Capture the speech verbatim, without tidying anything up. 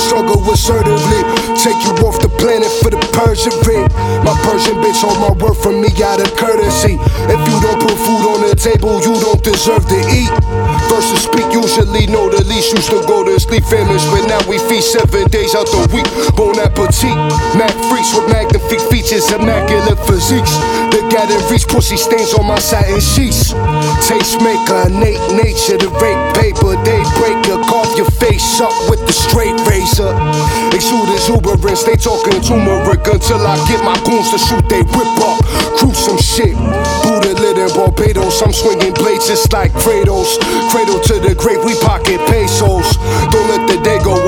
struggle assertively. Take you off the planet for the Persian ring. My Persian bitch hold my word from me out of courtesy. If you don't put food on the table, you don't deserve to eat. First to speak, usually know the least. Used to go to sleep famished, but now we feast seven days out the week. Bon appetit, Mac freaks with magnifique features, immaculate physiques. The gathered reach, pussy stains on my satin sheets. Tastemaker, innate nature, the rape paper, daybreaker. Carve your face up with the straight razor. Exude exuberance, they talking turmeric until I get my goons to shoot, they rip up. Gruesome shit, Buddha lit in Barbados. I'm swinging blades just like Kratos. Cradle to the grave, we pocket pesos. Don't let the day go